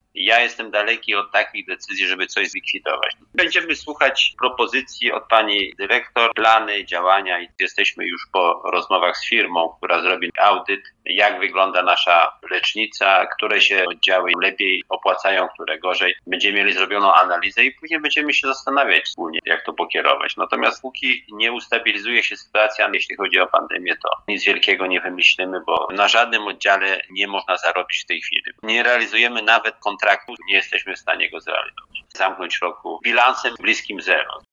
Ja jestem daleki od takich decyzji, żeby coś zlikwidować. Będziemy słuchać propozycji od pani dyrektor, plany, działania i jesteśmy już po rozmowach z firmą, która zrobi audyt, jak wygląda nasza lecznica, które się oddziały lepiej opłacają, które gorzej. Będziemy mieli zrobioną analizę i później będziemy się zastanawiać wspólnie, jak to pokierować. Natomiast póki nie ustabilizuje się sytuacja, jeśli chodzi o pandemię, to nic wielkiego nie wymyślimy, bo na żadnym oddziale nie można zarobić w tej chwili. Nie realizujemy nawet kontraktu, nie jesteśmy w stanie go zrealizować. Zamknąć roku bilansem bliskim zero.